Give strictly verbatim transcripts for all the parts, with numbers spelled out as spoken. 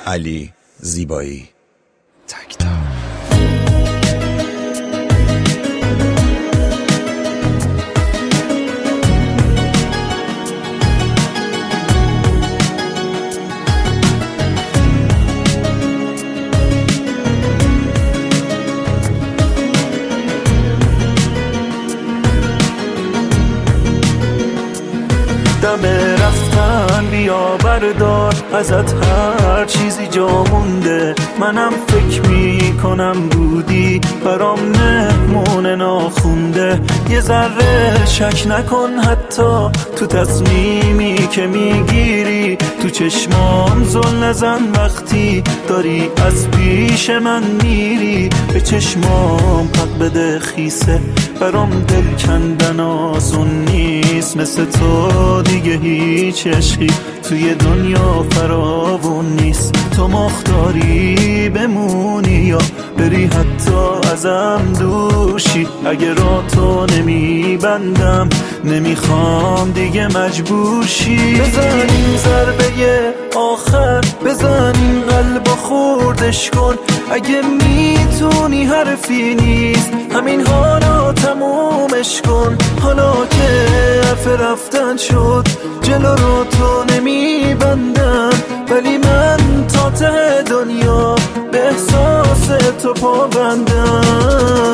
علی زیبایی. تک دم رفتن بیا بردار ازت هر چیزی جا مونده. منم فکر می کنم بودی برام مهمون ناخونده. یه ذره شک نکن حتی تو تصمیمی که میگیری. تو چشمام زل نزن وقتی داری از پیش من میری. به چشمام حق بده خیسه برام دل کندن آسون نیست. مثل تو دیگه هیچ عشقی توی دنیا فراوون نیست. تو مختاری بمونی یا بری حتی ازم دوشی. اگه را تو نمیبندم نمیخوام دیگه مجبور شی. بزن این ضربه آخر، بزن این قلب خوردش کن. اگه میتونی حرفی نیست همین حالا تمومش کن. حالا که حرف رفتن شد جلو رو تو نمیبندم، ولی من تا ته دنیا به احساس تو پابندم.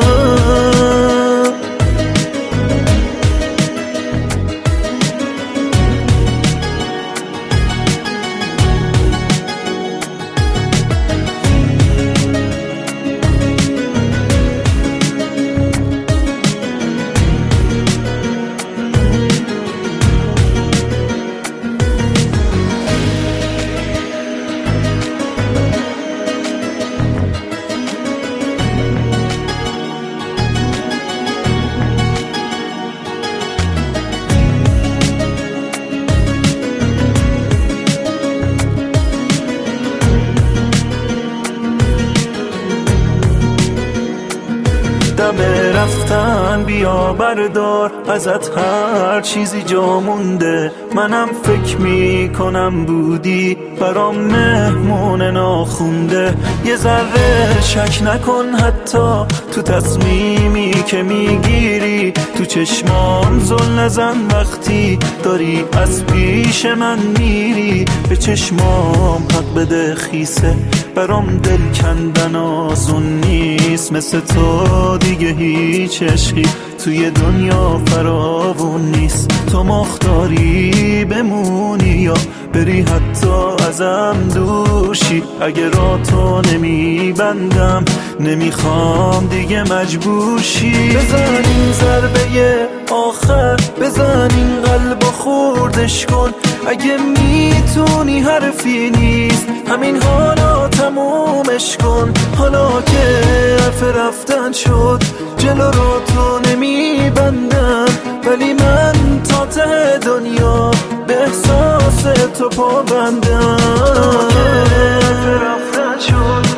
دم رفتن بیا بردار ازت هر چیزی جا مونده. منم فکر می کنم بودی برام مهمون ناخونده. یه ذره شک نکن حتی تو تصمیمی که میگیری. تو چشمام زل نزن وقتی داری از پیش من میری. به چشمام حق بده خیسه برام دل کندن آسون نیست. مثل تو دیگه هیچ عشقی توی دنیا فراوون نیست. تو مختاری بمونی یا بری حتی ازم دوشی. اگه را تو نمیبندم نمیخوام دیگه مجبور شی. بزن این ضربه آخر، بزن این قلب خوردش کن. اگه میتونی حرفی نیست همین حالا تمومش کن. حالا که حرف رفتن شد جلو رو تو نمیبندم، ولی من تا ته دنیا به احساس تو پابندم. حرف رفتن شد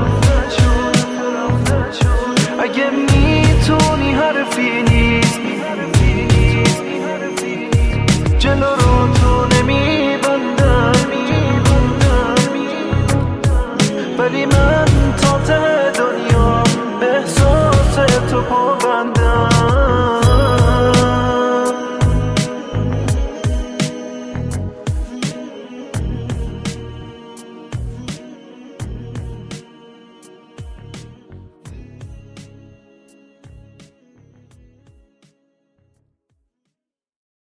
اگه میتونی حرفی نیست جلو رو تو نمیبندم، ولی من تا ته دنیا به احساس تو پابندم.